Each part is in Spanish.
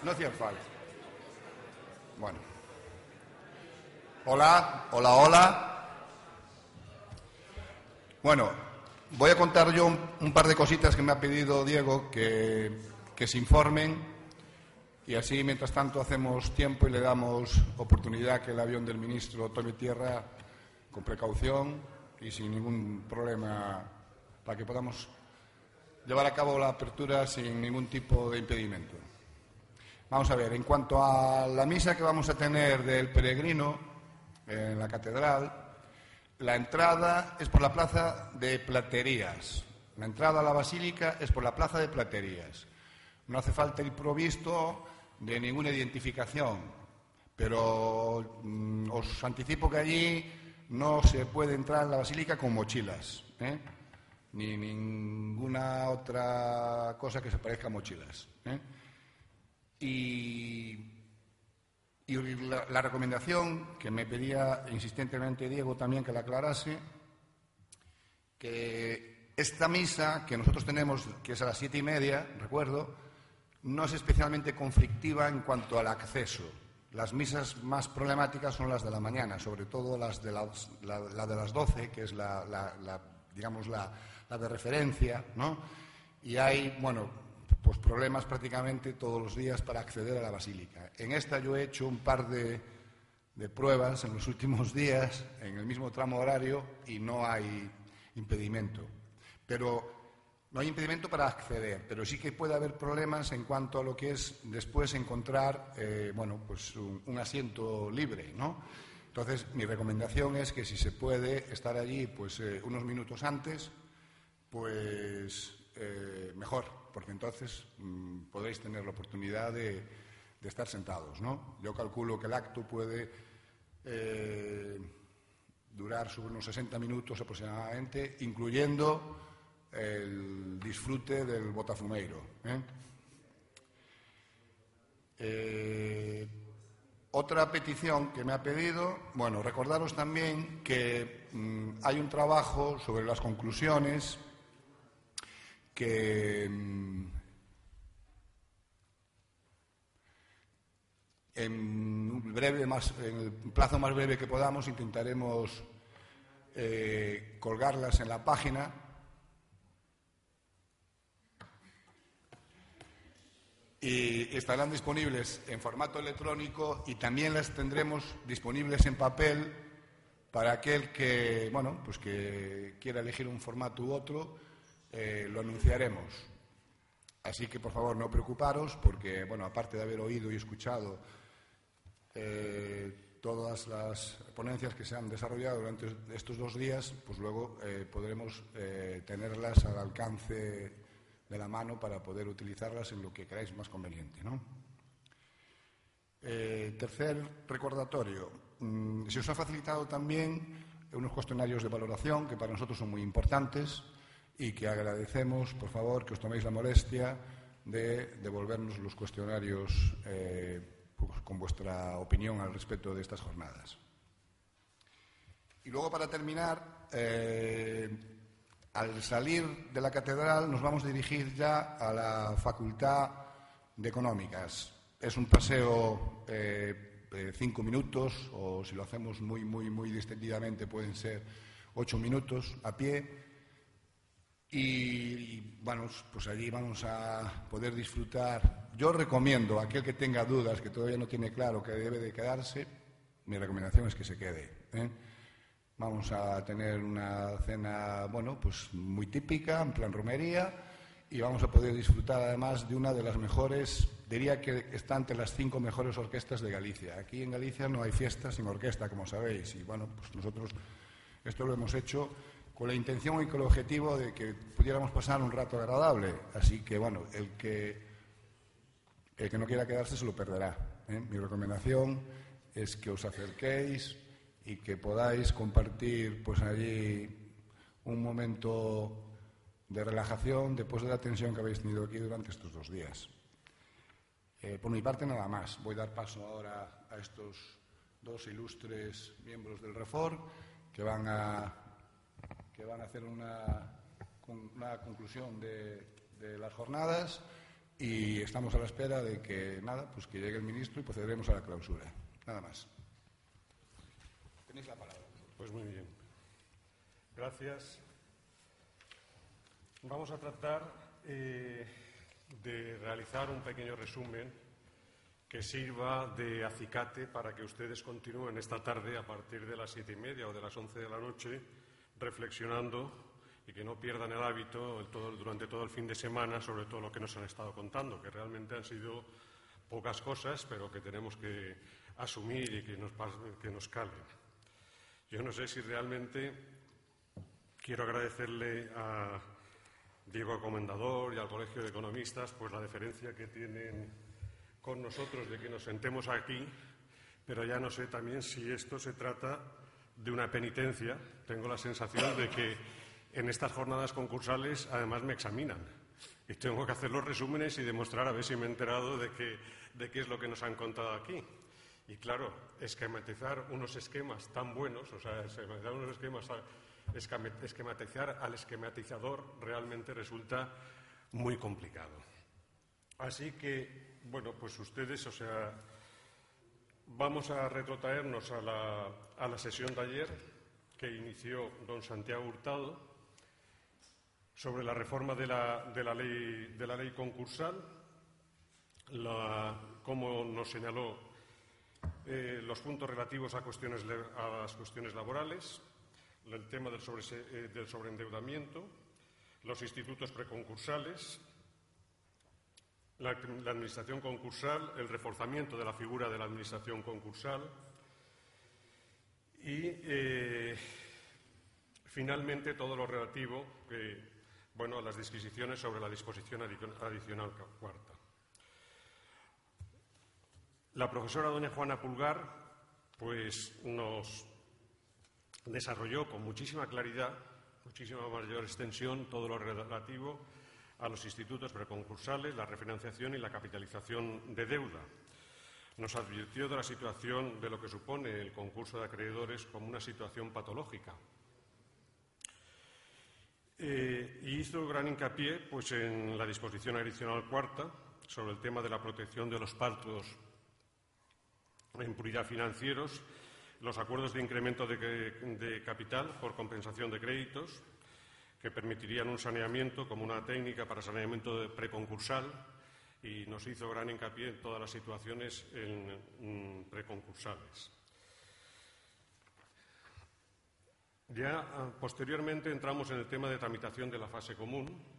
No hacía falta. Bueno. Hola. Bueno, voy a contar yo un par de cositas que me ha pedido Diego que se informen y así, mientras tanto, hacemos tiempo y le damos oportunidad que el avión del ministro tome tierra con precaución y sin ningún problema para que podamos llevar a cabo la apertura sin ningún tipo de impedimento. Vamos a ver, en cuanto a la misa que vamos a tener del peregrino en la catedral, la entrada es por la plaza de Platerías. La entrada a la basílica es por la plaza de Platerías. No hace falta ir provisto de ninguna identificación, pero os anticipo que allí no se puede entrar en la basílica con mochilas, ni ninguna otra cosa que se parezca a mochilas. Y la recomendación que me pedía insistentemente Diego también que la aclarase, que esta misa que nosotros tenemos, que es a las 7:30, recuerdo, no es especialmente conflictiva en cuanto al acceso. Las misas más problemáticas son las de la mañana, sobre todo la de las 12, que es digamos la de referencia, ¿no? Y hay, pues problemas prácticamente todos los días para acceder a la basílica. En esta yo he hecho un par de pruebas en los últimos días, en el mismo tramo horario, y no hay impedimento. Pero no hay impedimento para acceder, pero sí que puede haber problemas en cuanto a lo que es después encontrar pues un asiento libre, ¿no? Entonces, mi recomendación es que si se puede estar allí pues unos minutos antes, pues mejor, porque entonces podréis tener la oportunidad de estar sentados, ¿no? Yo calculo que el acto puede durar sobre unos 60 minutos aproximadamente, incluyendo el disfrute del botafumeiro. Otra petición que me ha pedido, recordaros también que hay un trabajo sobre las conclusiones que en el plazo más breve que podamos intentaremos colgarlas en la página. Y estarán disponibles en formato electrónico y también las tendremos disponibles en papel para aquel que, que quiera elegir un formato u otro, lo anunciaremos. Así que, por favor, no preocuparos porque, aparte de haber oído y escuchado todas las ponencias que se han desarrollado durante estos 2 días, pues luego podremos tenerlas al alcance de la mano para poder utilizarlas en lo que creáis más conveniente, ¿no? Tercer recordatorio. Se os ha facilitado también unos cuestionarios de valoración que para nosotros son muy importantes y que agradecemos, por favor, que os toméis la molestia de devolvernos los cuestionarios con vuestra opinión al respecto de estas jornadas. Y luego, para terminar, al salir de la catedral nos vamos a dirigir ya a la Facultad de Económicas. Es un paseo de 5 minutos, o si lo hacemos muy, muy, muy distendidamente pueden ser 8 minutos a pie. Y pues allí vamos a poder disfrutar. Yo recomiendo a aquel que tenga dudas, que todavía no tiene claro que debe de quedarse, mi recomendación es que se quede. Vamos a tener una cena, pues muy típica, en plan romería, y vamos a poder disfrutar además de una de las mejores, diría que está entre las 5 mejores orquestas de Galicia. Aquí en Galicia no hay fiesta sin orquesta, como sabéis, y pues nosotros esto lo hemos hecho con la intención y con el objetivo de que pudiéramos pasar un rato agradable. Así que, el que no quiera quedarse se lo perderá. Mi recomendación es que os acerquéis y que podáis compartir pues allí un momento de relajación después de la tensión que habéis tenido aquí durante estos 2 días. Por mi parte, nada más. Voy a dar paso ahora a estos 2 ilustres miembros del REFOR que van a hacer una conclusión de las jornadas y estamos a la espera de que, pues que llegue el ministro y procederemos a la clausura. Nada más. Tenéis la palabra. Pues muy bien. Gracias. Vamos a tratar de realizar un pequeño resumen que sirva de acicate para que ustedes continúen esta tarde a partir de las 7:30 o de las 11 de la noche reflexionando y que no pierdan el hábito durante todo el fin de semana sobre todo lo que nos han estado contando, que realmente han sido pocas cosas, pero que tenemos que asumir y que nos calen. Yo no sé si realmente quiero agradecerle a Diego Comendador y al Colegio de Economistas pues la deferencia que tienen con nosotros de que nos sentemos aquí, pero ya no sé también si esto se trata de una penitencia. Tengo la sensación de que en estas jornadas concursales además me examinan y tengo que hacer los resúmenes y demostrar a ver si me he enterado de qué es lo que nos han contado aquí. Y claro, esquematizar unos esquemas tan buenos, o sea, esquematizar al esquematizador realmente resulta muy complicado. Así que, bueno, pues ustedes, vamos a retrotraernos a la sesión de ayer que inició don Santiago Hurtado sobre la reforma de la ley concursal, como nos señaló los puntos relativos a las cuestiones laborales, el tema del sobreendeudamiento, los institutos preconcursales, la administración concursal, el reforzamiento de la figura de la administración concursal y, finalmente, todo lo relativo a las disquisiciones sobre la disposición adicional cuarta. La profesora doña Juana Pulgar pues nos desarrolló con muchísima claridad, muchísima mayor extensión, todo lo relativo a los institutos preconcursales, la refinanciación y la capitalización de deuda. Nos advirtió de la situación de lo que supone el concurso de acreedores como una situación patológica. Y hizo gran hincapié pues, en la disposición adicional cuarta sobre el tema de la protección de los pactos en puridad financieros, los acuerdos de incremento de capital por compensación de créditos, que permitirían un saneamiento como una técnica para saneamiento preconcursal, y nos hizo gran hincapié en todas las situaciones preconcursales. Ya posteriormente entramos en el tema de tramitación de la fase común.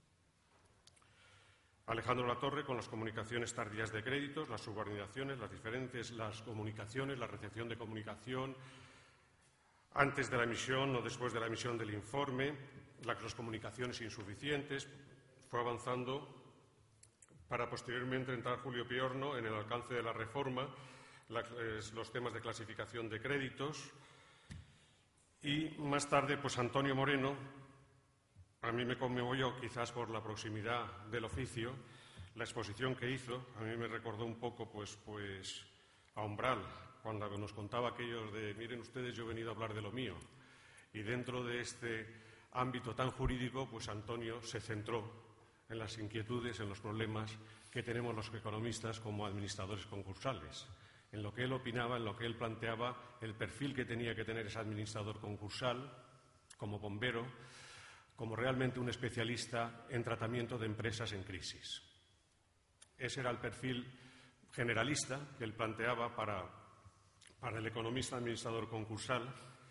Alejandro Latorre con las comunicaciones tardías de créditos, las subordinaciones, las comunicaciones, la recepción de comunicación antes de la emisión o después de la emisión del informe, las comunicaciones insuficientes. Fue avanzando para posteriormente entrar Julio Piorno en el alcance de la reforma, los temas de clasificación de créditos y más tarde pues Antonio Moreno. A mí me conmovió, quizás por la proximidad del oficio, la exposición que hizo. A mí me recordó un poco pues a Umbral, cuando nos contaba aquellos de miren ustedes, yo he venido a hablar de lo mío. Y dentro de este ámbito tan jurídico, pues Antonio se centró en las inquietudes, en los problemas que tenemos los economistas como administradores concursales, en lo que él opinaba, en lo que él planteaba, el perfil que tenía que tener ese administrador concursal como bombero, como realmente un especialista en tratamiento de empresas en crisis. Ese era el perfil generalista que él planteaba para el economista administrador concursal,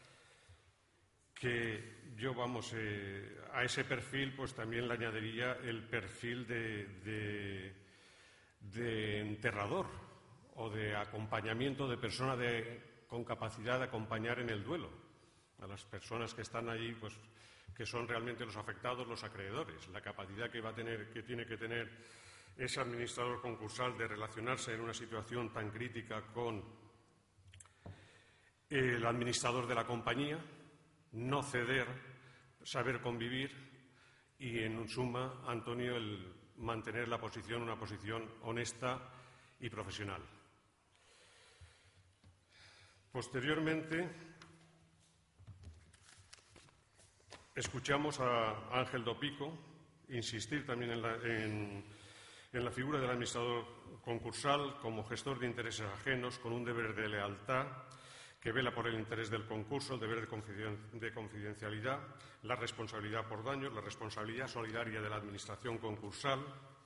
que yo, a ese perfil pues también le añadiría el perfil de enterrador o de acompañamiento de persona con capacidad de acompañar en el duelo a las personas que están allí, pues que son realmente los afectados, los acreedores, la capacidad que tiene que tener ese administrador concursal de relacionarse en una situación tan crítica con el administrador de la compañía, no ceder, saber convivir y, en suma, Antonio, el mantener una posición honesta y profesional. Posteriormente, escuchamos a Ángel Dopico insistir también en la figura del administrador concursal como gestor de intereses ajenos con un deber de lealtad que vela por el interés del concurso, el deber de confidencialidad, la responsabilidad por daños, la responsabilidad solidaria de la administración concursal.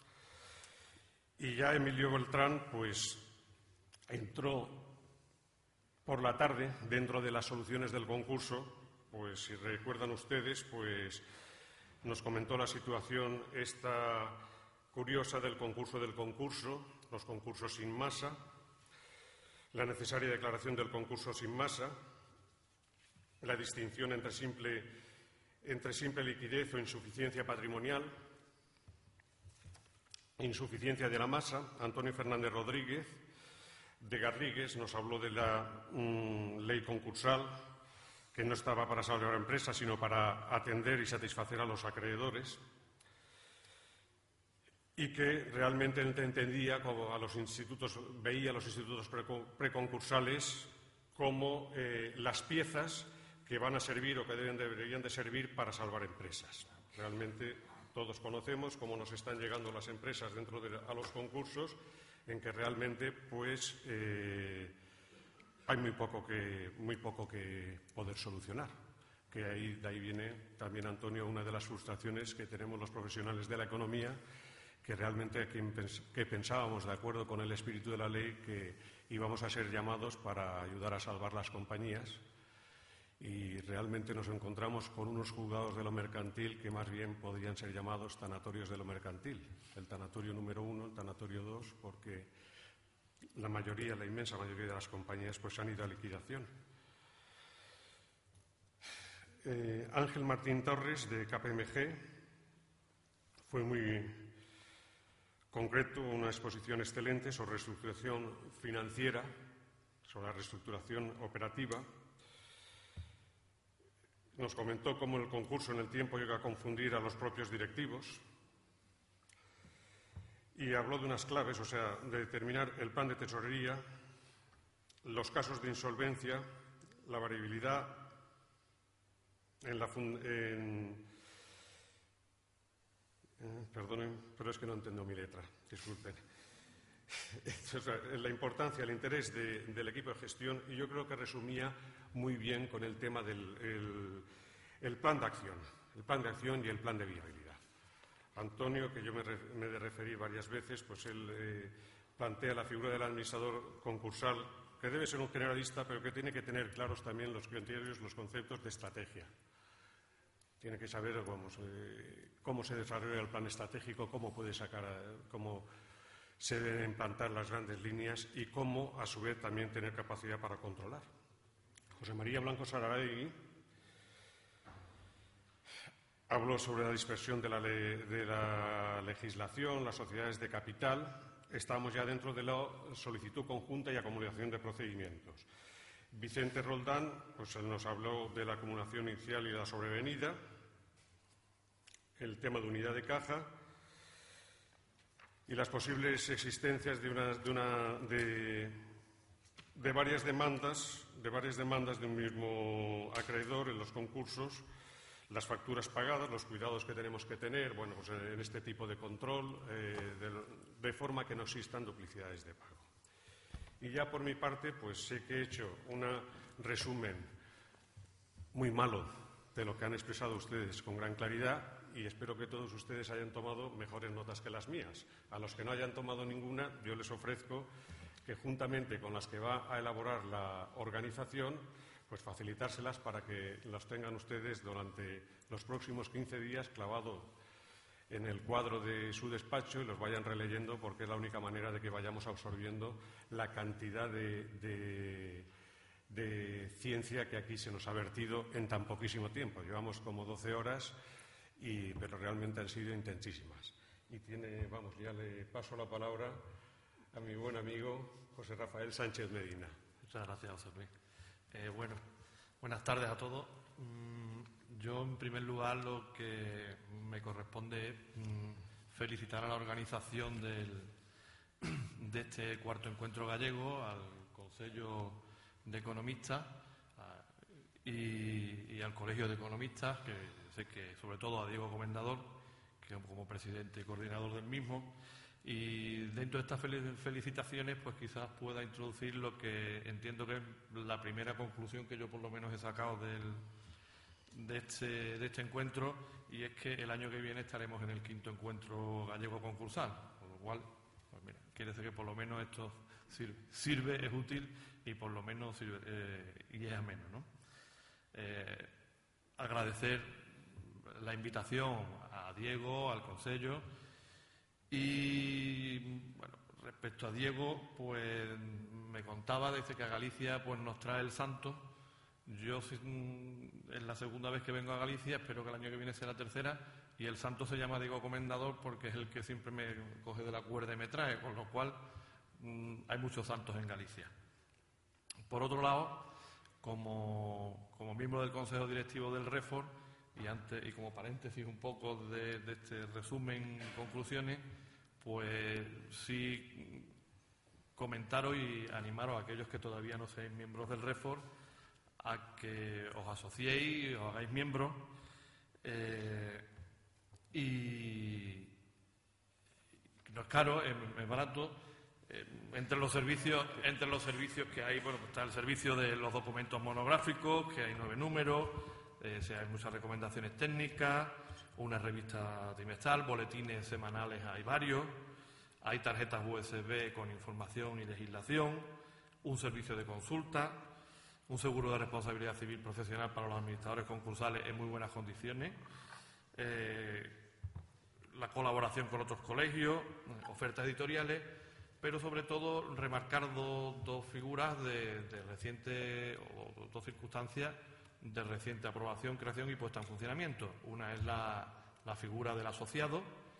Y ya Emilio Beltrán, pues, entró por la tarde dentro de las soluciones del concurso. Pues, si recuerdan ustedes, pues nos comentó la situación esta curiosa del concurso, los concursos sin masa, la necesaria declaración del concurso sin masa, la distinción entre simple liquidez o insuficiencia patrimonial, insuficiencia de la masa. Antonio Fernández Rodríguez de Garrigues nos habló de la ley concursal, que no estaba para salvar empresas, sino para atender y satisfacer a los acreedores, y que realmente entendía como veía a los institutos preconcursales como las piezas que van a servir o que deberían de servir para salvar empresas. Realmente todos conocemos cómo nos están llegando las empresas a los concursos, en que realmente pues hay muy poco que poder solucionar. Que de ahí viene también, Antonio, una de las frustraciones que tenemos los profesionales de la economía, que realmente que pensábamos, de acuerdo con el espíritu de la ley, que íbamos a ser llamados para ayudar a salvar las compañías, y realmente nos encontramos con unos juzgados de lo mercantil que más bien podrían ser llamados tanatorios de lo mercantil. El tanatorio número 1, el tanatorio 2, porque la inmensa mayoría de las compañías pues han ido a liquidación. Ángel Martín Torres, de KPMG, fue muy concreto, una exposición excelente sobre reestructuración financiera, sobre la reestructuración operativa. Nos comentó cómo el concurso en el tiempo llega a confundir a los propios directivos, y habló de unas claves, o sea, de determinar el plan de tesorería, los casos de insolvencia, la variabilidad perdonen, pero es que no entiendo mi letra, disculpen. La importancia, el interés del equipo de gestión, y yo creo que resumía muy bien con el tema del plan de acción y el plan de viabilidad. Antonio, que yo me he de referir varias veces, pues él plantea la figura del administrador concursal, que debe ser un generalista, pero que tiene que tener claros también los criterios, los conceptos de estrategia. Tiene que saber cómo se desarrolla el plan estratégico, cómo se deben implantar las grandes líneas y cómo, a su vez, también tener capacidad para controlar. José María Blanco Saralegui habló sobre la dispersión de la legislación, las sociedades de capital. Estamos ya dentro de la solicitud conjunta y acumulación de procedimientos. Vicente Roldán, pues él nos habló de la acumulación inicial y la sobrevenida, el tema de unidad de caja y las posibles existencias de varias demandas de un mismo acreedor en los concursos, las facturas pagadas, los cuidados que tenemos que tener, bueno, pues en este tipo de control, de forma que no existan duplicidades de pago. Y ya por mi parte, pues sé que he hecho un resumen muy malo de lo que han expresado ustedes con gran claridad, y espero que todos ustedes hayan tomado mejores notas que las mías. A los que no hayan tomado ninguna, yo les ofrezco que, juntamente con las que va a elaborar la organización, pues facilitárselas para que las tengan ustedes durante los próximos 15 días clavado en el cuadro de su despacho y los vayan releyendo, porque es la única manera de que vayamos absorbiendo la cantidad de ciencia que aquí se nos ha vertido en tan poquísimo tiempo. Llevamos como 12 horas, pero realmente han sido intensísimas. Y ya le paso la palabra a mi buen amigo José Rafael Sánchez Medina. Muchas gracias, José Luis. Buenas tardes a todos. Yo, en primer lugar, lo que me corresponde es felicitar a la organización de este cuarto encuentro gallego, al Consello de Economistas y al Colegio de Economistas, que sé que, sobre todo, a Diego Comendador, que como presidente y coordinador del mismo, Y dentro de estas felicitaciones, pues quizás pueda introducir lo que entiendo que es la primera conclusión que yo por lo menos he sacado de este encuentro, y es que el año que viene estaremos en el 5º encuentro gallego concursal, con lo cual, pues mira, quiere decir que por lo menos esto sirve, es útil y por lo menos sirve, y es ameno, ¿no? Agradecer la invitación a Diego, al Consello. Y bueno, respecto a Diego, pues me contaba desde que a Galicia pues nos trae el santo. Yo es la segunda vez que vengo a Galicia, espero que el año que viene sea la tercera, y el santo se llama Diego Comendador porque es el que siempre me coge de la cuerda y me trae, con lo cual hay muchos santos en Galicia. Por otro lado, como miembro del Consejo Directivo del REFOR, y como paréntesis un poco de este resumen, conclusiones, pues sí comentaros y animaros a aquellos que todavía no seáis miembros del REFOR a que os asociéis, os hagáis miembros, y no es caro, es barato. Entre los servicios que hay, bueno, pues está el servicio de los documentos monográficos, que hay 9 números. Hay muchas recomendaciones técnicas, una revista trimestral, boletines semanales hay varios, hay tarjetas USB con información y legislación, un servicio de consulta, un seguro de responsabilidad civil profesional para los administradores concursales en muy buenas condiciones, la colaboración con otros colegios, ofertas editoriales, pero sobre todo remarcar dos figuras de reciente, o dos circunstancias de reciente aprobación, creación y puesta en funcionamiento. Una es la figura del asociado.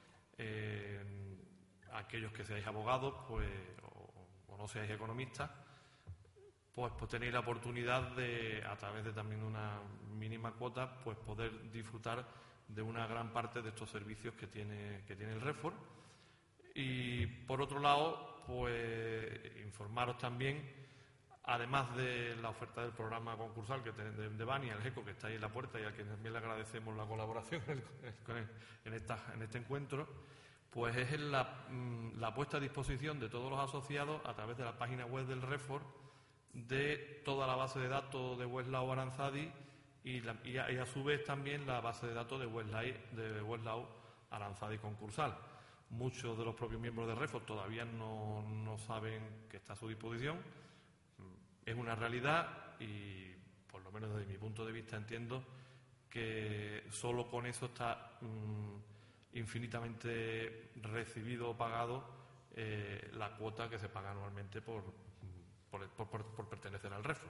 Aquellos que seáis abogados pues, o no seáis economistas, pues tenéis la oportunidad de, a través de también una mínima cuota, pues poder disfrutar de una gran parte de estos servicios que tiene el REFOR. Y por otro lado, pues informaros también, además de la oferta del programa concursal que de Bani, el GECO, que está ahí en la puerta y a quien también le agradecemos la colaboración en este encuentro, pues es la puesta a disposición de todos los asociados a través de la página web del REFOR de toda la base de datos de Westlaw Aranzadi y a su vez también la base de datos de Westlaw Aranzadi concursal. Muchos de los propios miembros del REFOR todavía no saben que está a su disposición. Es una realidad y, por lo menos desde mi punto de vista, entiendo que solo con eso está infinitamente recibido o pagado la cuota que se paga anualmente por pertenecer al REFOR.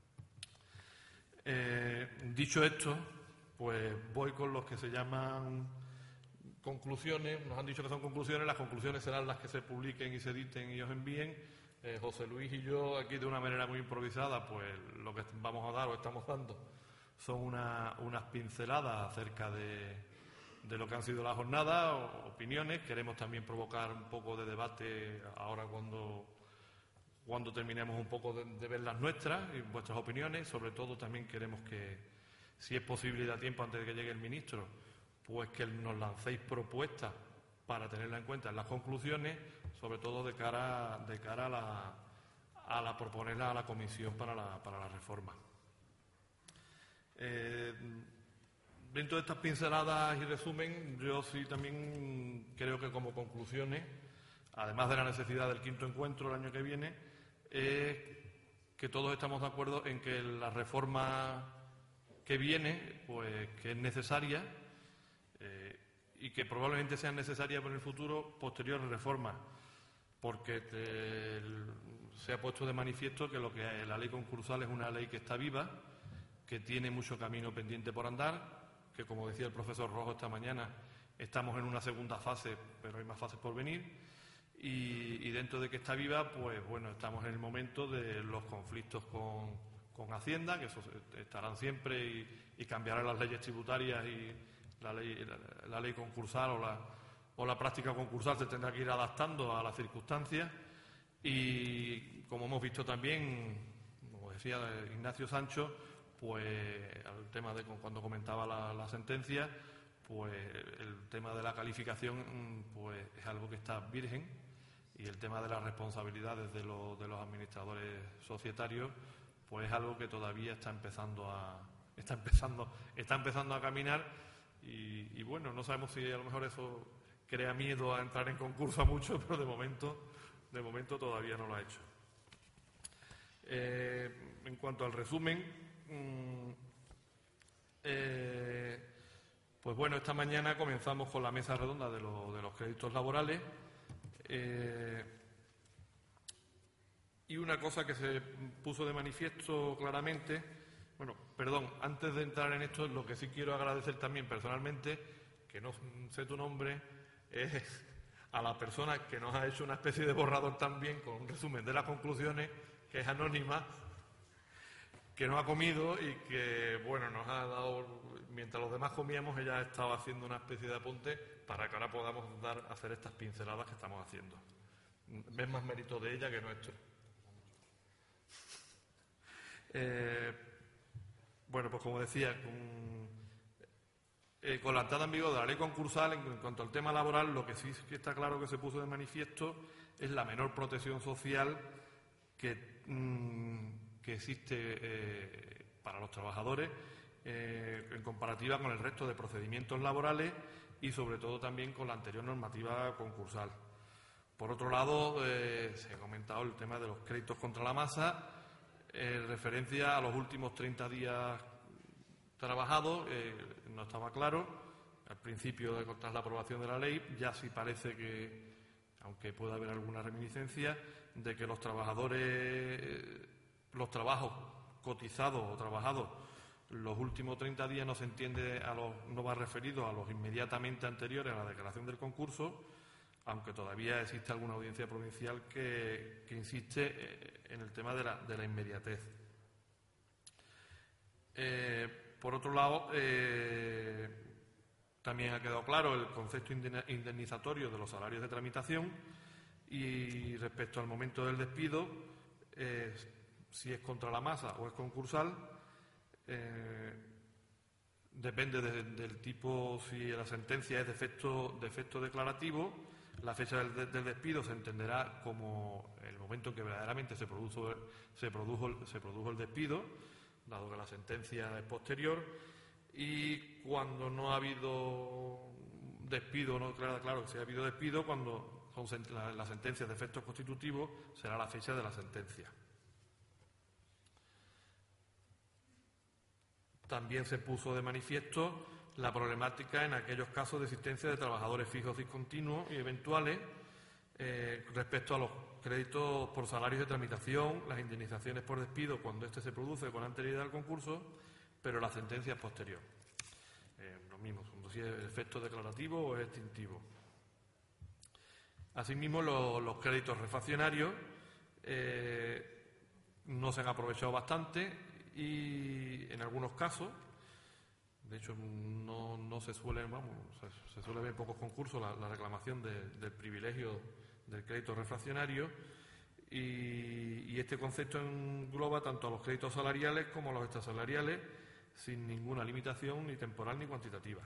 Dicho esto, pues voy con los que se llaman conclusiones. Nos han dicho que son conclusiones, las conclusiones serán las que se publiquen y se editen y os envíen. José Luis y yo, aquí de una manera muy improvisada, pues lo que vamos a dar o estamos dando son unas pinceladas acerca de lo que han sido las jornadas, opiniones. Queremos también provocar un poco de debate ahora cuando terminemos un poco de ver las nuestras y vuestras opiniones. Sobre todo también queremos que, si es posible y da tiempo antes de que llegue el ministro, pues que nos lancéis propuestas para tenerla en cuenta en las conclusiones, sobre todo de cara a la proponerla a la comisión para la reforma. Dentro de estas pinceladas y resumen, yo sí también creo que como conclusiones, además de la necesidad del 5º encuentro el año que viene, es que todos estamos de acuerdo en que la reforma que viene, pues que es necesaria, y que probablemente sean necesarias para el futuro posteriores reformas, porque se ha puesto de manifiesto que lo que la ley concursal es una ley que está viva, que tiene mucho camino pendiente por andar, que, como decía el profesor Rojo esta mañana, estamos en una segunda fase, pero hay más fases por venir, y dentro de que está viva, pues bueno, estamos en el momento de los conflictos con Hacienda, que eso estarán siempre, y cambiarán las leyes tributarias y la ley concursal o la práctica concursal se tendrá que ir adaptando a las circunstancias. Y como hemos visto también, como decía Ignacio Sancho, pues al tema de cuando comentaba la sentencia, pues el tema de la calificación pues es algo que está virgen, y el tema de las responsabilidades de los administradores societarios pues es algo que todavía está empezando a caminar, y bueno, no sabemos si a lo mejor eso crea miedo a entrar en concurso a muchos, pero de momento todavía no lo ha hecho. En cuanto al resumen, pues bueno, esta mañana comenzamos con la mesa redonda de los créditos laborales, y una cosa que se puso de manifiesto claramente, bueno, perdón, antes de entrar en esto, lo que sí quiero agradecer también personalmente, que no sé tu nombre, es a la persona que nos ha hecho una especie de borrador también con un resumen de las conclusiones, que es anónima, que no ha comido y que, bueno, nos ha dado, mientras los demás comíamos, ella estaba haciendo una especie de apunte para que ahora podamos hacer estas pinceladas que estamos haciendo. Ves más mérito de ella que nuestro. Bueno, pues como decía, con la entrada en vigor de la ley concursal, en cuanto al tema laboral, lo que sí está claro que se puso de manifiesto es la menor protección social que existe para los trabajadores en comparativa con el resto de procedimientos laborales y sobre todo también con la anterior normativa concursal. Por otro lado, se ha comentado el tema de los créditos contra la masa, en referencia a los últimos 30 días trabajados, no estaba claro. Al principio, tras la aprobación de la ley, ya sí parece que, aunque pueda haber alguna reminiscencia, de que los trabajadores, los trabajos cotizados o trabajados los últimos 30 días no se entiende, no va referido a los inmediatamente anteriores a la declaración del concurso, aunque todavía existe alguna audiencia provincial que insiste en el tema de la inmediatez. Por otro lado, también ha quedado claro el concepto indemnizatorio de los salarios de tramitación, y respecto al momento del despido, si es contra la masa o es concursal, depende del tipo. Si la sentencia es de efecto declarativo, la fecha del despido se entenderá como el momento en que verdaderamente se produjo el despido, dado que la sentencia es posterior, y cuando no ha habido despido, no queda claro que si ha habido despido, cuando la sentencia de efectos constitutivos será la fecha de la sentencia. También se puso de manifiesto la problemática en aquellos casos de existencia de trabajadores fijos discontinuos y eventuales respecto a los créditos por salarios de tramitación, las indemnizaciones por despido cuando éste se produce con anterioridad al concurso, pero la sentencia es posterior. Lo mismo, si es efecto declarativo o es extintivo. Asimismo, los créditos refaccionarios no se han aprovechado bastante, y en algunos casos, de hecho no se suele, se suele ver en pocos concursos la reclamación del privilegio del crédito refraccionario, y este concepto engloba tanto a los créditos salariales como a los extrasalariales, sin ninguna limitación ni temporal ni cuantitativa.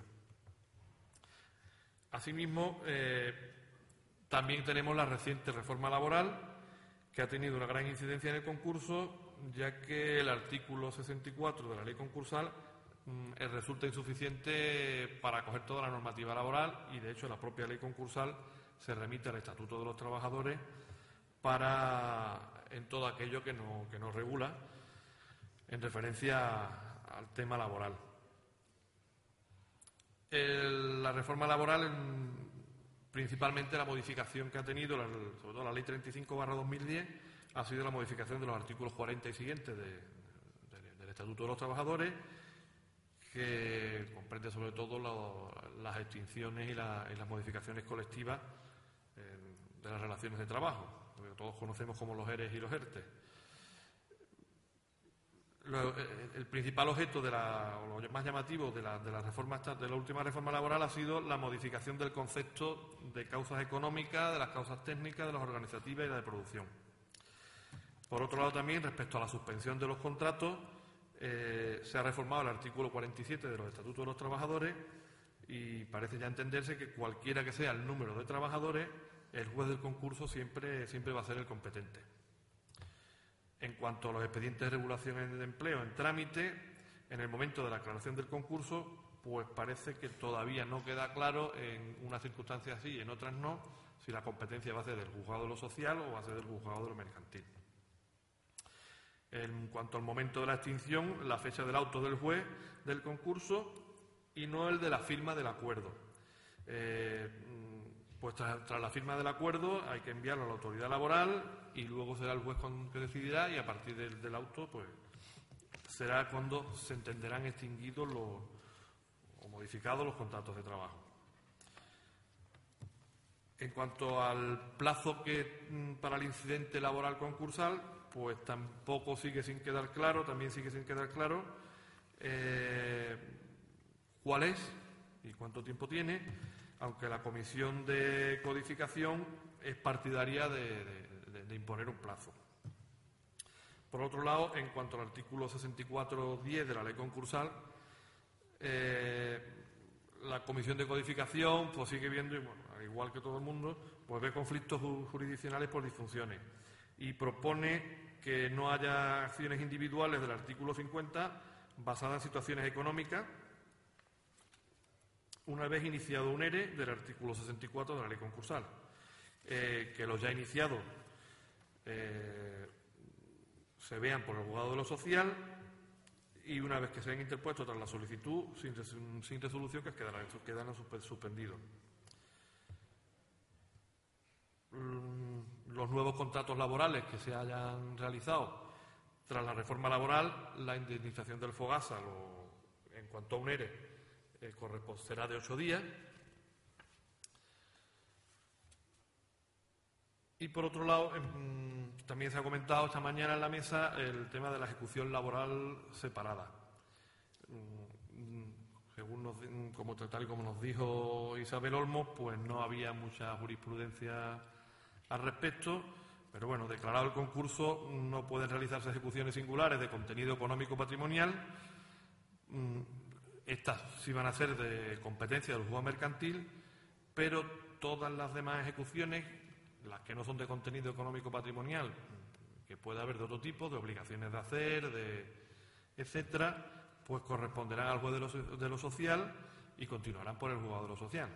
Asimismo, también tenemos la reciente reforma laboral, que ha tenido una gran incidencia en el concurso, ya que el artículo 64 de la ley concursal resulta insuficiente para acoger toda la normativa laboral, y de hecho la propia ley concursal se remite al Estatuto de los Trabajadores en todo aquello que no regula en referencia al tema laboral. La reforma laboral, principalmente la modificación que ha tenido, sobre todo la Ley 35/2010, ha sido la modificación de los artículos 40 y siguientes del Estatuto de los Trabajadores, que comprende sobre todo las extinciones y las modificaciones colectivas de las relaciones de trabajo, lo que todos conocemos como los ERES y los ERTE. El principal objeto o lo más llamativo de la última reforma laboral ha sido la modificación del concepto de causas económicas, de las causas técnicas, de las organizativas y la de producción. Por otro lado, también, respecto a la suspensión de los contratos, se ha reformado el artículo 47 de los Estatutos de los Trabajadores, y parece ya entenderse que cualquiera que sea el número de trabajadores, el juez del concurso siempre va a ser el competente. En cuanto a los expedientes de regulación de empleo en trámite, en el momento de la aclaración del concurso, pues parece que todavía no queda claro, en unas circunstancias sí y en otras no, si la competencia va a ser del juzgado de lo social o va a ser del juzgado de lo mercantil. En cuanto al momento de la extinción, la fecha del auto del juez del concurso y no el de la firma del acuerdo. Pues tras la firma del acuerdo hay que enviarlo a la autoridad laboral y luego será el juez que decidirá, y a partir del auto pues será cuando se entenderán extinguidos o modificados los contratos de trabajo. En cuanto al plazo para el incidente laboral concursal, pues también sigue sin quedar claro cuál es y cuánto tiempo tiene, aunque la Comisión de Codificación es partidaria de imponer un plazo. Por otro lado, en cuanto al artículo 64.10 de la Ley Concursal, la Comisión de Codificación pues sigue viendo, y bueno, al igual que todo el mundo, pues ve conflictos jurisdiccionales por disfunciones y propone que no haya acciones individuales del artículo 50 basadas en situaciones económicas una vez iniciado un ERE del artículo 64 de la Ley Concursal, que los ya iniciados se vean por el juzgado de lo social y una vez que se hayan interpuesto tras la solicitud sin resolución, que quedan suspendidos. Los nuevos contratos laborales que se hayan realizado tras la reforma laboral, la indemnización del FOGASA en cuanto a un ERE será de 8 días. Y por otro lado, también se ha comentado esta mañana en la mesa el tema de la ejecución laboral separada. Tal y como nos dijo Isabel Olmos, pues no había mucha jurisprudencia al respecto, pero bueno, declarado el concurso, no pueden realizarse ejecuciones singulares de contenido económico patrimonial. Estas sí van a ser de competencia del juzgado mercantil, pero todas las demás ejecuciones, las que no son de contenido económico patrimonial, que puede haber de otro tipo, de obligaciones de hacer, etcétera, pues corresponderán al juez de lo social y continuarán por el juzgado de lo social.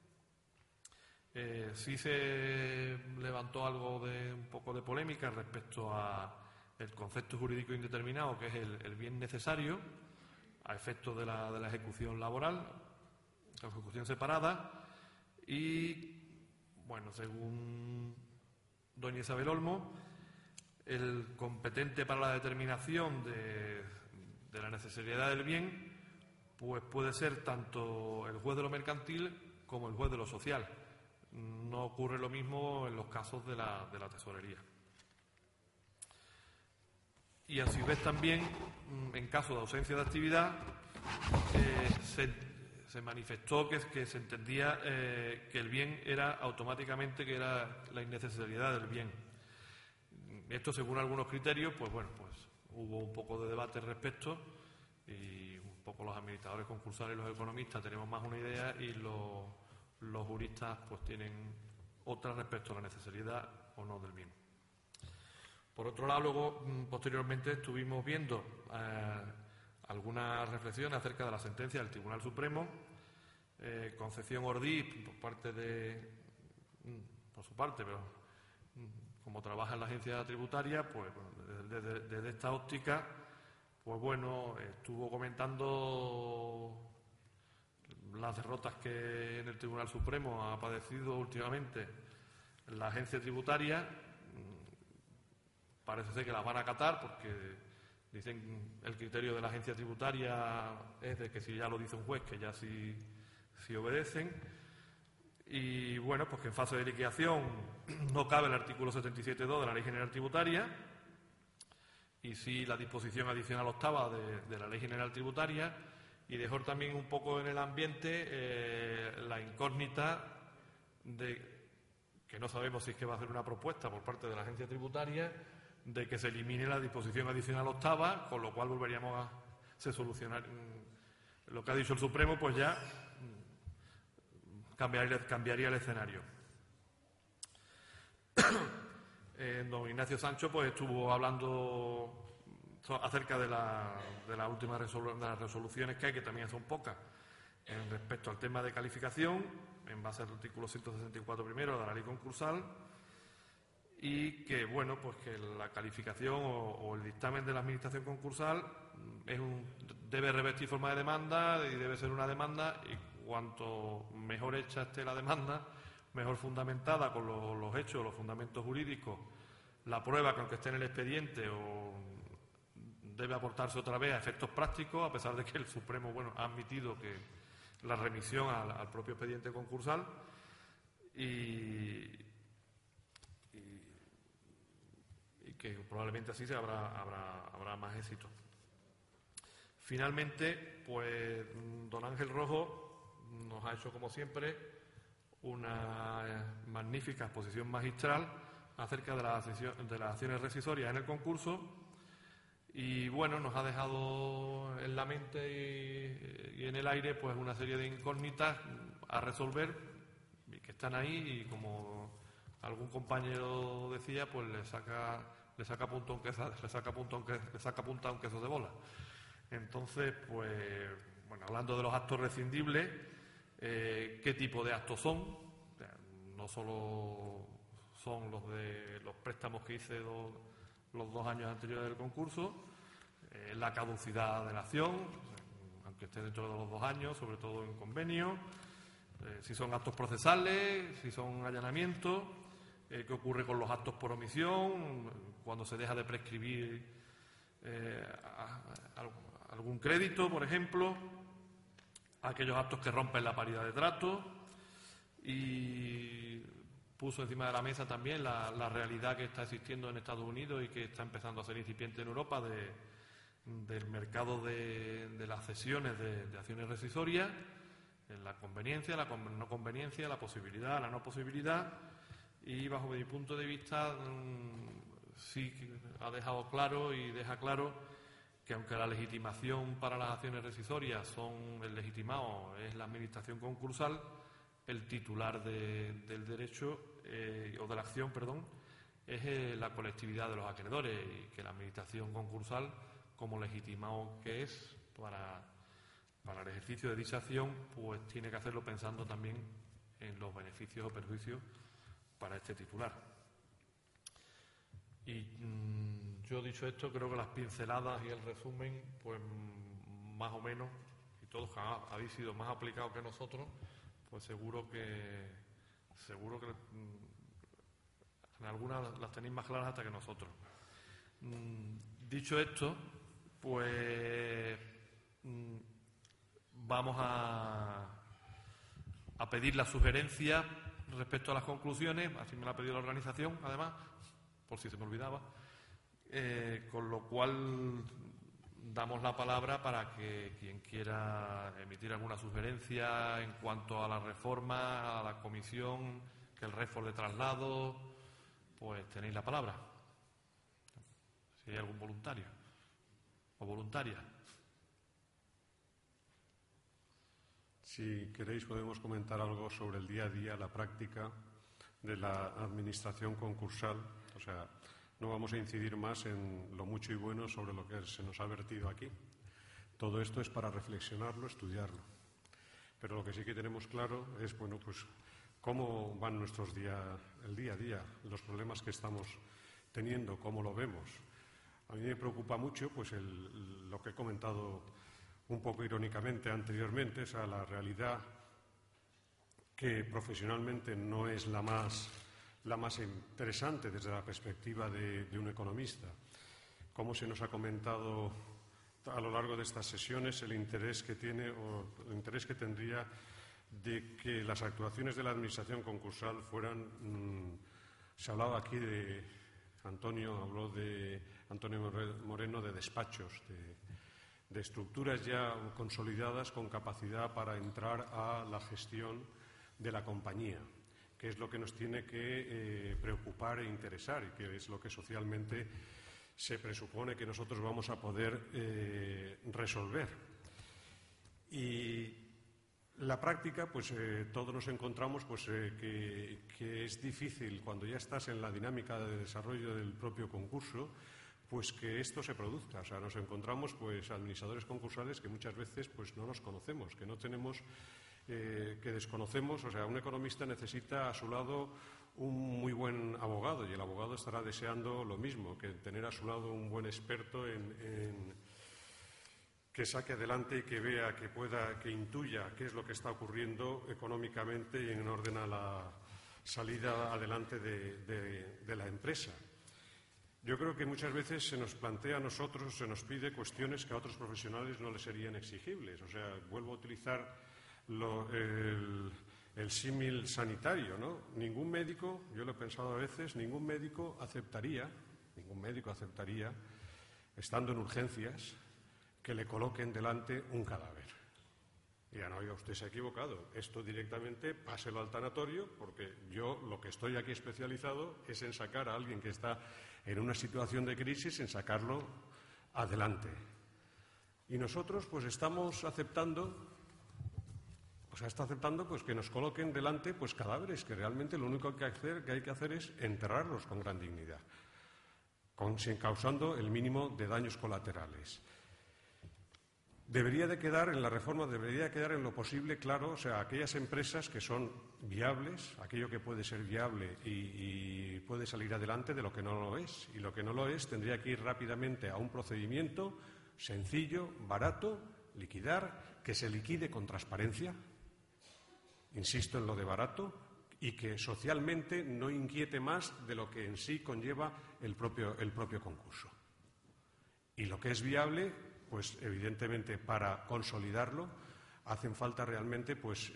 Sí se levantó un poco de polémica respecto a el concepto jurídico indeterminado, que es el bien necesario a efectos de la ejecución laboral, la ejecución separada, y bueno, según doña Isabel Olmo, el competente para la determinación de la necesidad del bien pues puede ser tanto el juez de lo mercantil como el juez de lo social. No ocurre lo mismo en los casos de la tesorería. Y a su vez también, en caso de ausencia de actividad, se manifestó que se entendía que el bien era automáticamente que era la innecesariedad del bien. Esto, según algunos criterios, pues bueno, pues hubo un poco de debate al respecto y un poco los administradores concursales y los economistas tenemos más una idea y los juristas pues tienen otra respecto a la necesidad o no del bien. Por otro lado, luego, posteriormente, estuvimos viendo algunas reflexiones acerca de la sentencia del Tribunal Supremo. Concepción Ordiz, por su parte, pero como trabaja en la agencia tributaria, pues bueno, desde esta óptica, pues bueno, estuvo comentando las derrotas que en el Tribunal Supremo ha padecido últimamente la agencia tributaria. Parece ser que las van a acatar porque dicen el criterio de la agencia tributaria es de que si ya lo dice un juez, que ya sí obedecen. Y bueno, pues que en fase de liquidación no cabe el artículo 77.2 de la Ley General Tributaria y sí la disposición adicional octava de la Ley General Tributaria, y dejó también un poco en el ambiente la incógnita de que no sabemos si es que va a hacer una propuesta por parte de la agencia tributaria de que se elimine la disposición adicional octava, con lo cual volveríamos a solucionar lo que ha dicho el Supremo, pues ya cambiaría el escenario. Don Ignacio Sancho pues estuvo hablando acerca de las últimas resoluciones que hay, que también son pocas, respecto al tema de calificación, en base al artículo 164 primero de la ley concursal, y que, bueno, pues que la calificación o el dictamen de la administración concursal debe revestir forma de demanda y debe ser una demanda, y cuanto mejor hecha esté la demanda, mejor fundamentada con los hechos, los fundamentos jurídicos, la prueba que aunque esté en el expediente o debe aportarse otra vez a efectos prácticos, a pesar de que el Supremo, bueno, ha admitido que la remisión al propio expediente concursal y que probablemente así habrá más éxito. Finalmente, pues don Ángel Rojo nos ha hecho, como siempre, una magnífica exposición magistral acerca de las acciones rescisorias en el concurso, y bueno, nos ha dejado en la mente y en el aire pues una serie de incógnitas a resolver y que están ahí, y como algún compañero decía, pues le saca punta a un queso de bola. Entonces, pues bueno, hablando de los actos rescindibles, ¿qué tipo de actos son? O sea, no solo son los de los préstamos que hice los 2 años anteriores del concurso, la caducidad de la acción, aunque esté dentro de los 2 años, sobre todo en convenio, si son actos procesales, si son allanamientos, qué ocurre con los actos por omisión, cuando se deja de prescribir algún crédito, por ejemplo, aquellos actos que rompen la paridad de trato, y puso encima de la mesa también la realidad que está existiendo en Estados Unidos y que está empezando a ser incipiente en Europa del mercado de las cesiones de acciones rescisorias, la conveniencia, la no conveniencia, la posibilidad, la no posibilidad, y bajo mi punto de vista sí ha dejado claro y deja claro que aunque la legitimación para las acciones rescisorias el legitimado es la administración concursal, el titular del derecho o de la acción, perdón, es la colectividad de los acreedores, y que la administración concursal, como legitimado que es para el ejercicio de dicha acción, pues tiene que hacerlo pensando también en los beneficios o perjuicios para este titular. Y yo, dicho esto, creo que las pinceladas y el resumen, pues más o menos, y todos que habéis sido más aplicados que nosotros, pues seguro que en algunas las tenéis más claras hasta que nosotros. Dicho esto, pues vamos a pedir la sugerencia respecto a las conclusiones, así me la ha pedido la organización, además, por si se me olvidaba, con lo cual damos la palabra para que quien quiera emitir alguna sugerencia en cuanto a la reforma, a la comisión, que el réfor de traslado, pues tenéis la palabra. Si hay algún voluntario o voluntaria. Si queréis podemos comentar algo sobre el día a día, la práctica de la administración concursal. O sea, no vamos a incidir más en lo mucho y bueno sobre lo que se nos ha vertido aquí. Todo esto es para reflexionarlo, estudiarlo. Pero lo que sí que tenemos claro es, bueno, pues cómo van el día a día, los problemas que estamos teniendo, cómo lo vemos. A mí me preocupa mucho, pues lo que he comentado un poco irónicamente anteriormente, es la realidad que profesionalmente no es la más interesante desde la perspectiva de un economista. Como se nos ha comentado a lo largo de estas sesiones, el interés que tiene o el interés que tendría de que las actuaciones de la administración concursal fueran... se hablaba aquí de... Antonio Moreno, de despachos, de estructuras ya consolidadas con capacidad para entrar a la gestión de la compañía, que es lo que nos tiene que preocupar e interesar, y que es lo que socialmente se presupone que nosotros vamos a poder resolver. Y La práctica, pues todos nos encontramos pues, que es difícil, cuando ya estás en la dinámica de desarrollo del propio concurso, pues que esto se produzca. O sea, nos encontramos pues administradores concursales que muchas veces pues no nos conocemos, que no tenemos, que desconocemos. O sea, un economista necesita a su lado un muy buen abogado, y el abogado estará deseando lo mismo, que tener a su lado un buen experto que saque adelante y que vea, que pueda, que intuya qué es lo que está ocurriendo económicamente y en orden a la salida adelante de la empresa. Yo creo que muchas veces se nos plantea a nosotros, se nos pide cuestiones que a otros profesionales no les serían exigibles. O sea, vuelvo a utilizar el símil sanitario, ¿no? Ningún médico, yo lo he pensado a veces, ningún médico aceptaría, estando en urgencias, que le coloquen delante un cadáver. Ya no, oiga, usted se ha equivocado. Esto directamente páselo al tanatorio, porque yo lo que estoy aquí especializado es en sacar a alguien que está en una situación de crisis, en sacarlo adelante. Y nosotros pues estamos aceptando, pues que nos coloquen delante pues cadáveres, que realmente lo único que hay que hacer es enterrarlos con gran dignidad, causando el mínimo de daños colaterales. Debería de quedar en la reforma, debería quedar en lo posible claro, o sea, aquellas empresas que son viables, aquello que puede ser viable y puede salir adelante, de lo que no lo es. Y lo que no lo es tendría que ir rápidamente a un procedimiento sencillo, barato, liquidar, que se liquide con transparencia, insisto en lo de barato, y que socialmente no inquiete más de lo que en sí conlleva el propio concurso. Y lo que es viable, pues evidentemente para consolidarlo hacen falta realmente pues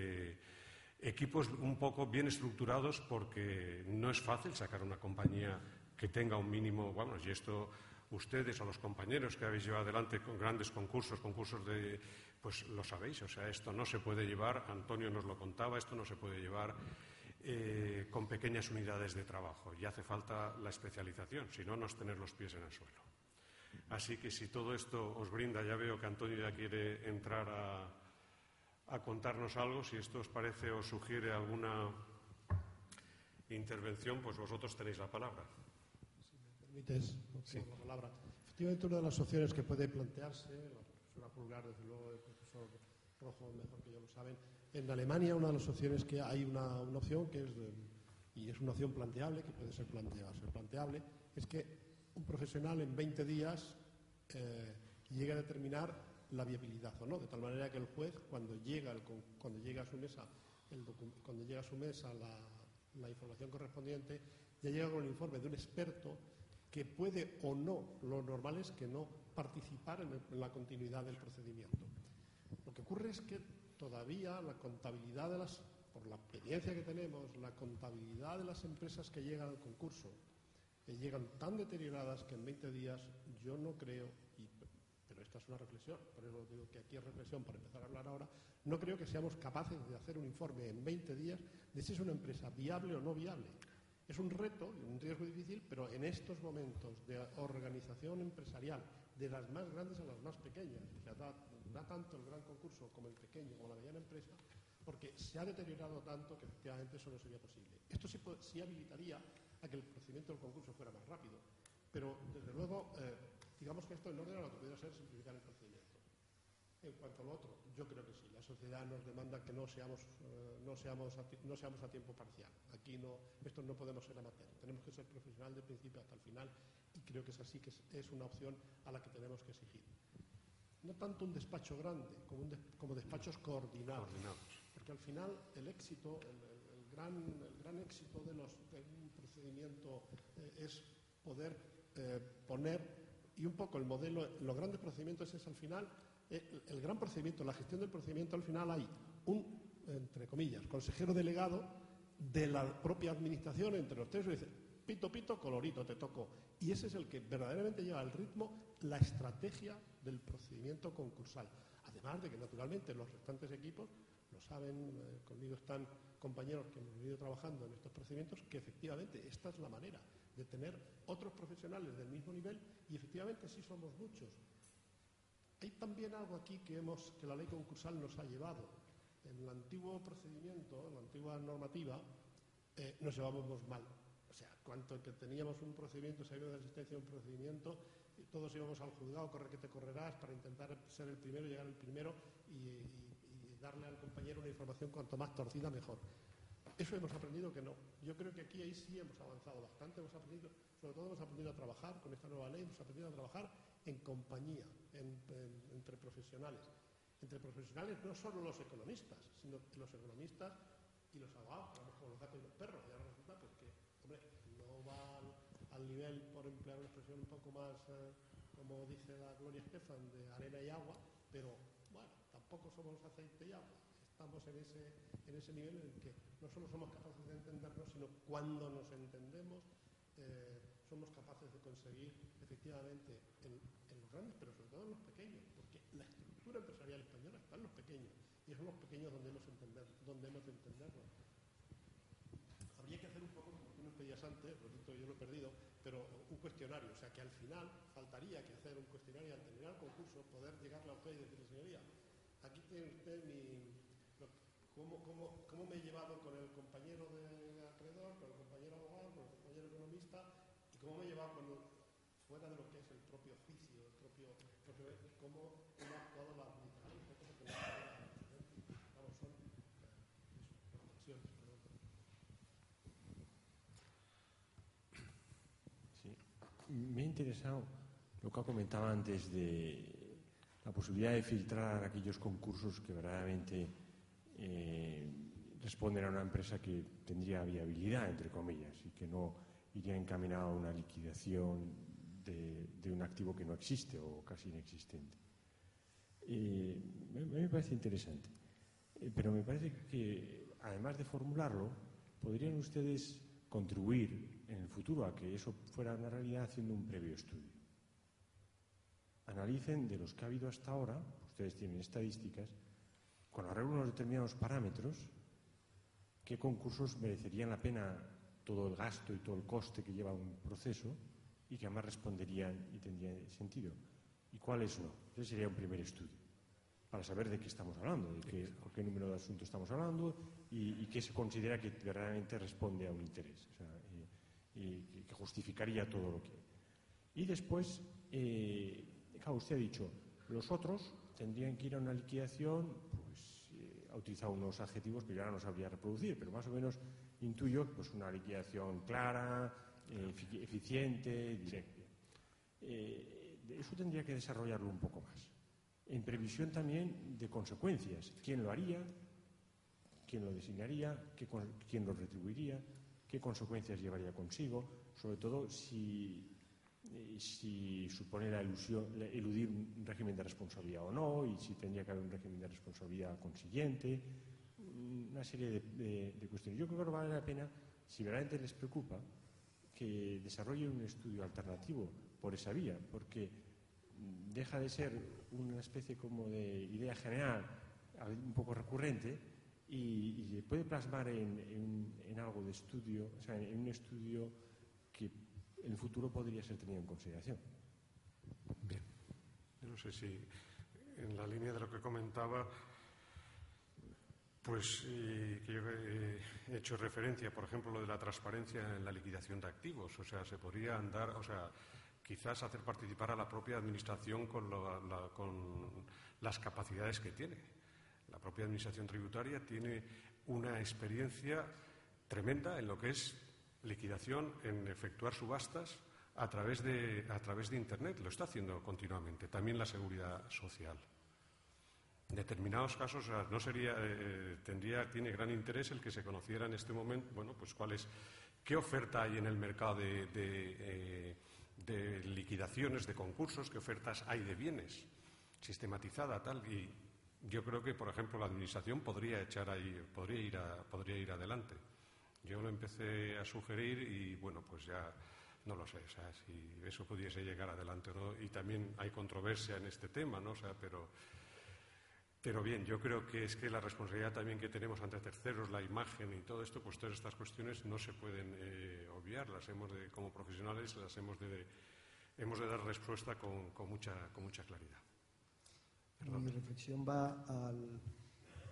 equipos un poco bien estructurados, porque no es fácil sacar una compañía que tenga un mínimo, bueno, y esto ustedes o los compañeros que habéis llevado adelante con grandes concursos de, pues lo sabéis, o sea, esto no se puede llevar, Antonio nos lo contaba, esto no se puede llevar con pequeñas unidades de trabajo, y hace falta la especialización, si no, no es tener los pies en el suelo. Así que si todo esto os brinda, ya veo que Antonio ya quiere entrar a contarnos algo, si esto os parece o sugiere alguna intervención, pues vosotros tenéis la palabra. Si me permites, la palabra. Efectivamente, una de las opciones que puede plantearse, la profesora Pulgar, desde luego, el profesor Rojo, mejor que ya lo saben, en Alemania una de las opciones que hay una opción que es, y es una opción planteable, que puede ser planteable, es que un profesional en 20 días llegue a determinar la viabilidad o no, de tal manera que el juez, cuando llega a su mesa la información correspondiente, ya llega con el informe de un experto que puede o no, lo normal es que no, participar en la continuidad del procedimiento. Lo que ocurre es que todavía la contabilidad por la experiencia que tenemos, la contabilidad de las empresas que llegan al concurso, llegan tan deterioradas que en 20 días yo no creo, pero esta es una reflexión, por eso digo que aquí es reflexión para empezar a hablar ahora, no creo que seamos capaces de hacer un informe en 20 días de si es una empresa viable o no viable. Es un reto, un riesgo difícil, pero en estos momentos de organización empresarial, de las más grandes a las más pequeñas, o sea, da tanto el gran concurso como el pequeño o la mediana empresa, porque se ha deteriorado tanto que efectivamente eso no sería posible. Esto sí habilitaría a que el procedimiento del concurso fuera más rápido, pero desde luego, digamos que esto en orden a lo que pudiera ser simplificar el procedimiento. En cuanto a lo otro, yo creo que sí, la sociedad nos demanda que no seamos a tiempo parcial. Aquí esto no podemos ser amateur, tenemos que ser profesional de principio hasta el final, y creo que es así, que es una opción a la que tenemos que exigir. No tanto un despacho grande como despachos coordinados, porque al final el éxito, el gran éxito de un procedimiento es poder poner, y un poco el modelo, los grandes procedimientos es al final, el gran procedimiento, la gestión del procedimiento, al final hay un, entre comillas, consejero delegado de la propia administración, entre los tres, y dice, pito, pito, colorito, te tocó. Y ese es el que verdaderamente lleva al ritmo la estrategia del procedimiento concursal. Además de que, naturalmente, los restantes equipos lo saben, conmigo están compañeros que hemos venido trabajando en estos procedimientos, que efectivamente esta es la manera de tener otros profesionales del mismo nivel, y efectivamente sí somos muchos. Hay también algo aquí que la ley concursal nos ha llevado, En el antiguo procedimiento, en la antigua normativa, nos llevábamos mal. O sea, cuanto que teníamos un procedimiento, sabíamos de la existencia de un procedimiento, todos íbamos al juzgado, corre que te correrás, para intentar ser el primero, llegar el primero y darle al compañero una información cuanto más torcida mejor. Eso hemos aprendido que no. Yo creo que aquí ahí sí hemos avanzado bastante, hemos aprendido, sobre todo hemos aprendido a trabajar con esta nueva ley, hemos aprendido a trabajar en compañía, entre profesionales. Entre profesionales no solo los economistas, sino los economistas y los abogados, como los gatos y los perros. Y ahora resulta pues, que, hombre, no va al nivel, por emplear una expresión un poco más, como dice la Gloria Estefan, de arena y agua, pero bueno, tampoco somos aceite y agua. Estamos en ese nivel en el que no solo somos capaces de entendernos, sino cuando nos entendemos, somos capaces de conseguir efectivamente en los grandes, pero sobre todo en los pequeños, porque la estructura empresarial española está en los pequeños, y son los pequeños donde hemos de entendernos. Habría que hacer un poco, como tú nos pedías antes, por cierto yo lo he perdido, pero un cuestionario, o sea que al final faltaría que hacer un cuestionario al terminar el concurso, poder llegarle a usted y decirle, señoría, aquí tiene usted cómo me he llevado con el compañero de acreedor, con el compañero abogado, con el compañero economista, y cómo me he llevado fuera de lo que es el propio juicio, cómo ha actuado la administración, porque vamos, son reflexiones. Sí. Me ha interesado lo que comentaba antes de la posibilidad de filtrar aquellos concursos que verdaderamente responden a una empresa que tendría viabilidad, entre comillas, y que no iría encaminado a una liquidación de un activo que no existe o casi inexistente. Me parece interesante, pero me parece que, además de formularlo, podrían ustedes contribuir en el futuro a que eso fuera una realidad haciendo un previo estudio. Analicen de los que ha habido hasta ahora, ustedes tienen estadísticas, con arreglo a unos determinados parámetros, qué concursos merecerían la pena todo el gasto y todo el coste que lleva un proceso y que además responderían y tendrían sentido, y cuáles no. Ese sería un primer estudio, para saber de qué estamos hablando, por qué número de asuntos estamos hablando y qué se considera que verdaderamente responde a un interés, o sea, y que justificaría todo lo que hay. Y después, claro, usted ha dicho, los otros tendrían que ir a una liquidación, pues ha utilizado unos adjetivos que yo ahora no sabría reproducir, pero más o menos intuyo pues una liquidación clara, eficiente, directa. Eso tendría que desarrollarlo un poco más, en previsión también de consecuencias. ¿Quién lo haría? ¿Quién lo designaría? ¿Quién lo retribuiría? ¿Qué consecuencias llevaría consigo? Sobre todo si supone eludir un régimen de responsabilidad o no, y si tendría que haber un régimen de responsabilidad consiguiente, una serie de cuestiones. Yo creo que vale la pena, si verdaderamente les preocupa, que desarrollen un estudio alternativo por esa vía, porque deja de ser una especie como de idea general, un poco recurrente, y puede plasmar en algo de estudio, o sea, en un estudio que en el futuro podría ser tenido en consideración. Bien, yo no sé si en la línea de lo que comentaba, pues que yo he hecho referencia, por ejemplo, lo de la transparencia en la liquidación de activos. O sea, se podría andar, o sea, quizás hacer participar a la propia administración con las capacidades que tiene. La propia administración tributaria tiene una experiencia tremenda en lo que es liquidación, en efectuar subastas a través de Internet. Lo está haciendo continuamente. También la seguridad social. En determinados casos, o sea, tiene gran interés el que se conociera en este momento, bueno, pues qué oferta hay en el mercado de liquidaciones, de concursos, qué ofertas hay de bienes, sistematizada, tal. Y yo creo que, por ejemplo, la Administración podría ir adelante. Yo lo empecé a sugerir y, bueno, pues ya no lo sé, o sea, si eso pudiese llegar adelante o no. Y también hay controversia en este tema, ¿no? O sea, pero bien, yo creo que es que la responsabilidad también que tenemos ante terceros, la imagen y todo esto, pues todas estas cuestiones no se pueden obviar. Como profesionales, hemos de dar respuesta con mucha claridad. Perdón. Mi reflexión va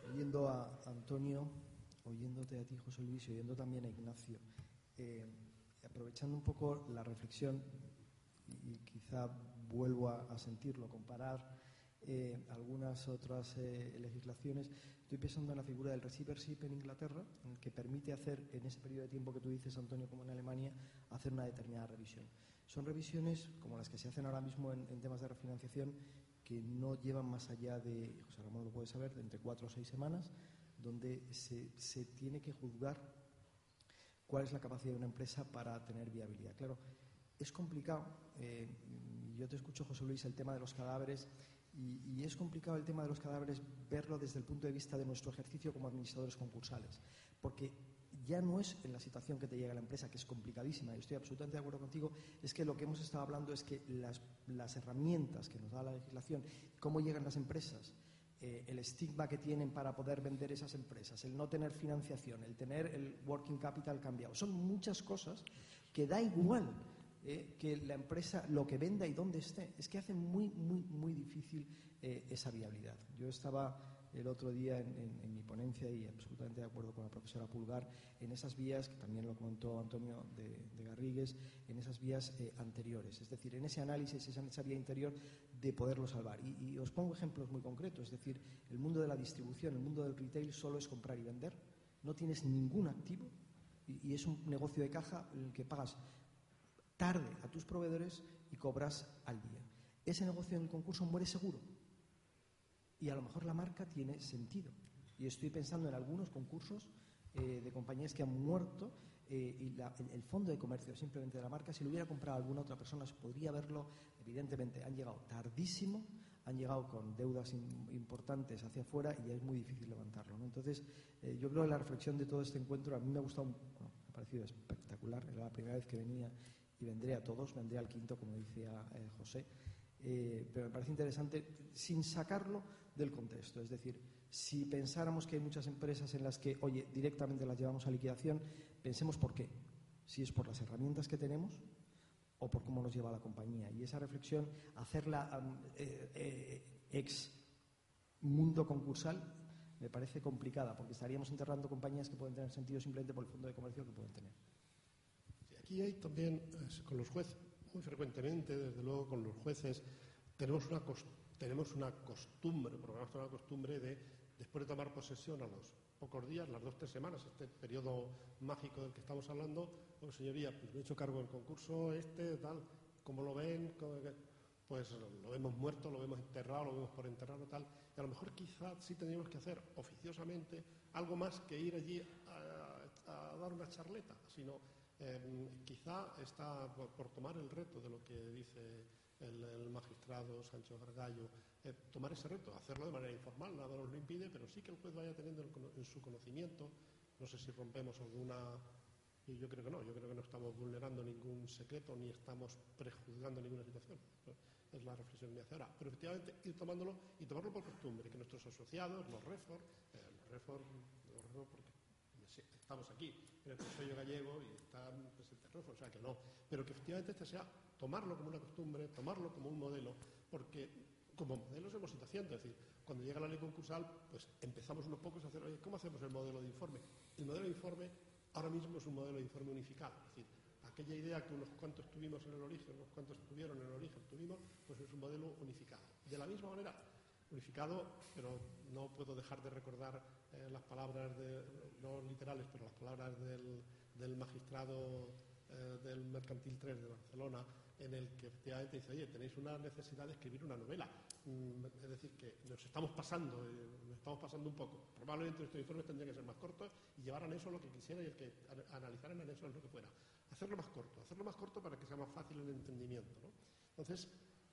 oyendo a Antonio, oyéndote a ti, José Luis, y oyendo también a Ignacio, aprovechando un poco la reflexión, y quizá vuelvo a sentirlo, comparar algunas otras legislaciones, estoy pensando en la figura del receivership en Inglaterra, en el que permite hacer, en ese periodo de tiempo que tú dices, Antonio, como en Alemania, hacer una determinada revisión. Son revisiones como las que se hacen ahora mismo en temas de refinanciación, que no llevan más allá de, José Ramón lo puede saber, de entre 4 o 6 semanas, donde se tiene que juzgar cuál es la capacidad de una empresa para tener viabilidad. Claro, es complicado, yo te escucho, José Luis, el tema de los cadáveres, y es complicado el tema de los cadáveres verlo desde el punto de vista de nuestro ejercicio como administradores concursales, porque ya no es en la situación que te llega la empresa, que es complicadísima, y estoy absolutamente de acuerdo contigo, es que lo que hemos estado hablando es que las herramientas que nos da la legislación, cómo llegan las empresas, el estigma que tienen para poder vender esas empresas, el no tener financiación, el tener el working capital cambiado, son muchas cosas que da igual que la empresa lo que venda y dónde esté, es que hace muy, muy, muy difícil esa viabilidad. Yo estaba el otro día en mi ponencia, y absolutamente de acuerdo con la profesora Pulgar, en esas vías, que también lo comentó Antonio de Garrigues, en esas vías anteriores, es decir, en ese análisis, esa vía interior de poderlo salvar. Y os pongo ejemplos muy concretos, es decir, el mundo de la distribución, el mundo del retail solo es comprar y vender, no tienes ningún activo, y es un negocio de caja en el que pagas tarde a tus proveedores y cobras al día. Ese negocio en el concurso muere seguro, y a lo mejor la marca tiene sentido. Y estoy pensando en algunos concursos de compañías que han muerto, y el fondo de comercio simplemente de la marca, si lo hubiera comprado alguna otra persona, se podría verlo. Evidentemente han llegado tardísimo, han llegado con deudas importantes hacia afuera, y ya es muy difícil levantarlo, ¿no? Entonces, yo creo que la reflexión de todo este encuentro a mí me ha gustado, me ha parecido espectacular. Era la primera vez que venía, y vendré a todos, vendré al quinto, como decía José, pero me parece interesante sin sacarlo del contexto. Es decir, si pensáramos que hay muchas empresas en las que, oye, directamente las llevamos a liquidación, pensemos por qué. Si es por las herramientas que tenemos o por cómo nos lleva la compañía. Y esa reflexión, hacerla ex mundo concursal, me parece complicada, porque estaríamos enterrando compañías que pueden tener sentido simplemente por el fondo de comercio que pueden tener. Aquí hay también, con los jueces, muy frecuentemente, desde luego, con los jueces, tenemos una costumbre de, después de tomar posesión a los pocos días, las 2 o 3 semanas, este periodo mágico del que estamos hablando, pues señoría, pues me he hecho cargo del concurso tal, ¿cómo lo ven? Pues lo vemos muerto, lo vemos enterrado, lo vemos por enterrado, tal, y a lo mejor quizás sí tendríamos que hacer oficiosamente algo más que ir allí a dar una charleta, sino quizá está por tomar el reto de lo que dice el magistrado Sancho Gargallo, tomar ese reto, hacerlo de manera informal, nada nos lo impide, pero sí que el juez vaya teniendo en su conocimiento. No sé si rompemos alguna, y yo creo que no estamos vulnerando ningún secreto ni estamos prejuzgando ninguna situación. Es la reflexión que me hace ahora. Pero efectivamente ir tomándolo y tomarlo por costumbre, que nuestros asociados, los REFOR, porque estamos aquí en el Consejo Gallego y están presentes REFOR, o sea que no, pero que efectivamente este sea tomarlo como una costumbre, tomarlo como un modelo, porque como modelos hemos ido haciendo, es decir, cuando llega la ley concursal, pues empezamos unos pocos a hacer, oye, ¿cómo hacemos el modelo de informe? El modelo de informe ahora mismo es un modelo de informe unificado, es decir, aquella idea que unos cuantos tuvimos en el origen, unos cuantos estuvieron en el origen, pues es un modelo unificado. De la misma manera, unificado, pero no puedo dejar de recordar las palabras, no literales, pero las palabras del magistrado del Mercantil 3 de Barcelona, en el que efectivamente dice, oye, tenéis una necesidad de escribir una novela. Es decir, que nos estamos pasando un poco. Probablemente nuestros informes tendrían que ser más cortos y llevar anexo lo que quisiera y el que analizara en anexo lo que fuera. Hacerlo más corto para que sea más fácil el entendimiento, ¿no? Entonces,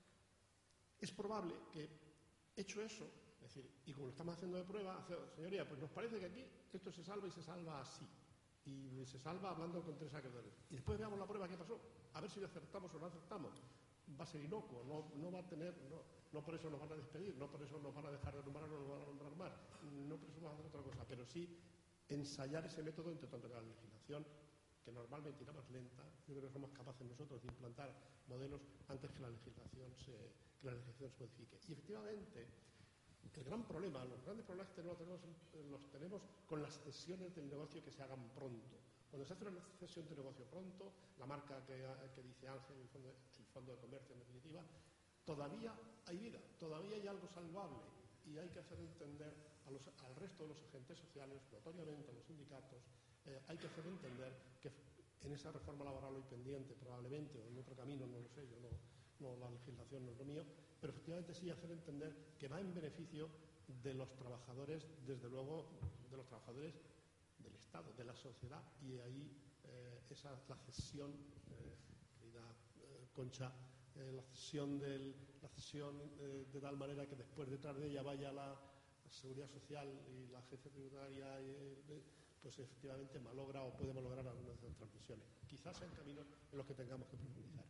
es probable que, hecho eso, es decir, y como lo estamos haciendo de prueba, señoría, pues nos parece que aquí esto se salva y se salva así. Y se salva hablando con 3 acreedores. Y después veamos la prueba que pasó, a ver si lo acertamos o no acertamos. Va a ser inocuo, no va a tener, no por eso nos van a despedir, no por eso nos van a dejar de nombrar o nos van a nombrar más, no por eso vamos a hacer otra cosa, pero sí ensayar ese método entre tanto que la legislación, que normalmente irá más lenta. Yo creo que somos capaces nosotros de implantar modelos antes que la legislación se modifique. Y efectivamente, El gran problema, los grandes problemas que los tenemos con las cesiones del negocio que se hagan pronto. Cuando se hace una cesión de negocio pronto, la marca que dice Ángel, el fondo de comercio en definitiva, todavía hay vida, todavía hay algo salvable y hay que hacer entender al resto de los agentes sociales, notoriamente a los sindicatos, hay que hacer entender que en esa reforma laboral hoy pendiente probablemente, o en otro camino, no lo sé, yo no, la legislación no es lo mío, pero efectivamente sí hacer entender que va en beneficio de los trabajadores, desde luego de los trabajadores del Estado, de la sociedad, y ahí la cesión, querida Concha, la cesión de tal manera que después detrás de ella vaya la Seguridad Social y la Agencia Tributaria, pues efectivamente malogra o puede malograr algunas de las transmisiones. Quizás sean caminos en los que tengamos que profundizar.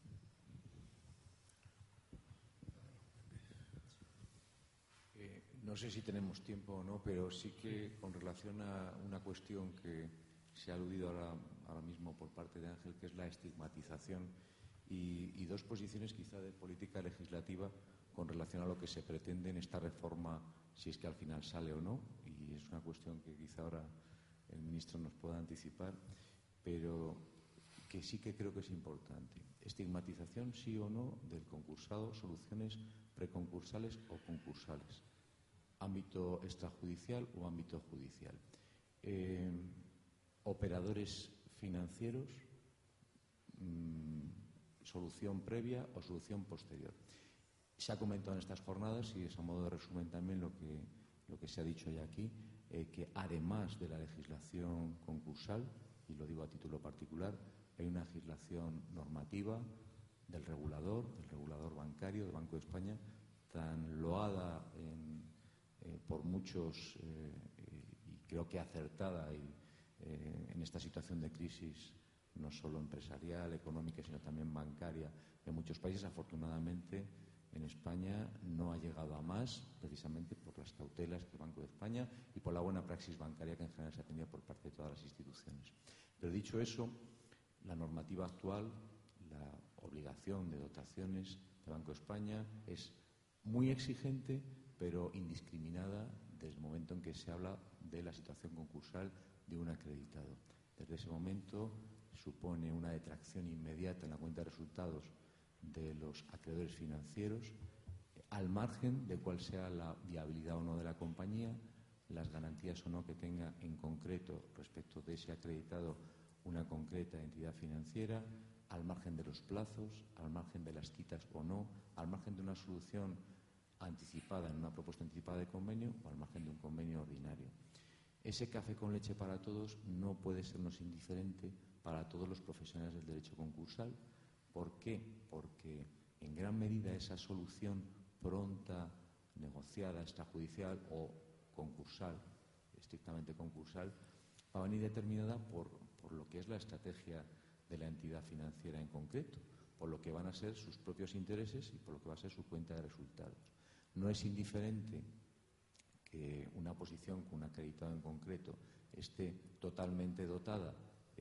No sé si tenemos tiempo o no, pero sí que con relación a una cuestión que se ha aludido ahora mismo por parte de Ángel, que es la estigmatización y dos posiciones quizá de política legislativa con relación a lo que se pretende en esta reforma, si es que al final sale o no, y es una cuestión que quizá ahora el ministro nos pueda anticipar, pero que sí que creo que es importante. Estigmatización, sí o no, del concursado, soluciones preconcursales o concursales. Ámbito extrajudicial o ámbito judicial. Operadores financieros, solución previa o solución posterior. Se ha comentado en estas jornadas, y es a modo de resumen también lo que se ha dicho ya aquí, que además de la legislación concursal, y lo digo a título particular, hay una legislación normativa del regulador bancario, del Banco de España, tan loada por muchos y creo que acertada en esta situación de crisis, no solo empresarial, económica, sino también bancaria en muchos países. Afortunadamente, en España no ha llegado a más, precisamente por las cautelas del Banco de España y por la buena praxis bancaria que en general se ha tenido por parte de todas las instituciones. Pero dicho eso, la normativa actual, la obligación de dotaciones del Banco de España es muy exigente, pero indiscriminada desde el momento en que se habla de la situación concursal de un acreditado. Desde ese momento supone una detracción inmediata en la cuenta de resultados de los acreedores financieros, al margen de cuál sea la viabilidad o no de la compañía, las garantías o no que tenga en concreto respecto de ese acreditado una concreta entidad financiera, al margen de los plazos, al margen de las quitas o no, al margen de una solución anticipada en una propuesta anticipada de convenio o al margen de un convenio ordinario. Ese café con leche para todos no puede sernos indiferente para todos los profesionales del derecho concursal. ¿Por qué? Porque en gran medida esa solución pronta, negociada, extrajudicial o concursal, estrictamente concursal, va a venir determinada por lo que es la estrategia de la entidad financiera en concreto, por lo que van a ser sus propios intereses y por lo que va a ser su cuenta de resultados. No es indiferente que una posición con un acreditado en concreto esté totalmente dotada,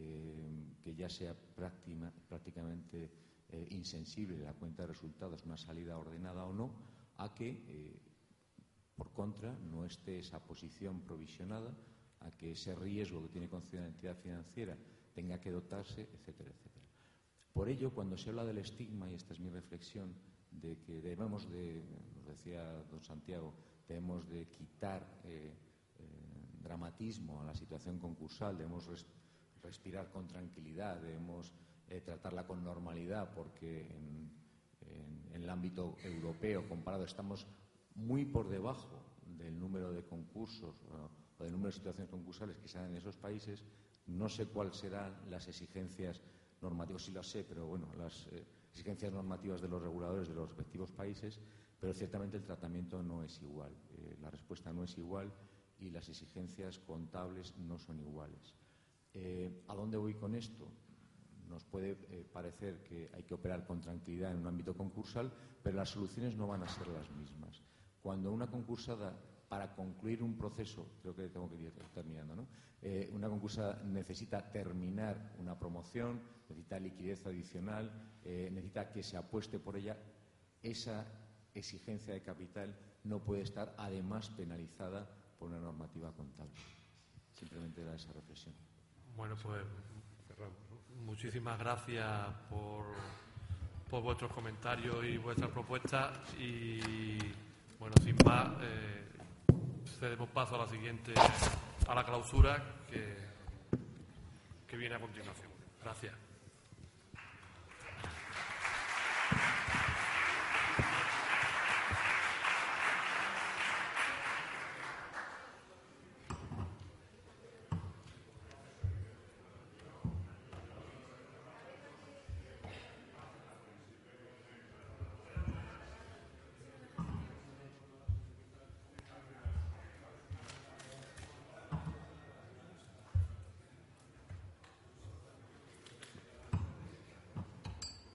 que ya sea prácticamente insensible la cuenta de resultados, una salida ordenada o no, a que, por contra, no esté esa posición provisionada, a que ese riesgo que tiene concedida la entidad financiera tenga que dotarse, etcétera, etcétera. Por ello, cuando se habla del estigma, y esta es mi reflexión, de que debemos de, nos decía don Santiago, debemos de quitar dramatismo a la situación concursal, debemos respirar con tranquilidad, debemos tratarla con normalidad, porque en el ámbito europeo comparado estamos muy por debajo del número de concursos o del número de situaciones concursales que se dan en esos países. No sé cuáles serán las exigencias normativas, sí las sé, pero bueno, las exigencias normativas de los reguladores de los respectivos países, pero ciertamente el tratamiento no es igual, la respuesta no es igual y las exigencias contables no son iguales. ¿A dónde voy con esto? Nos puede parecer que hay que operar con tranquilidad en un ámbito concursal, pero las soluciones no van a ser las mismas. Cuando una concursada, para concluir un proceso, creo que tengo que ir terminando, ¿no? Una concursada necesita terminar una promoción, necesita liquidez adicional, necesita que se apueste por ella, esa exigencia de capital no puede estar además penalizada por una normativa contable. Simplemente era esa reflexión. Bueno, pues muchísimas gracias por vuestros comentarios y vuestras propuestas y, bueno, sin más, cedemos paso a la siguiente, a la clausura que viene a continuación. Gracias.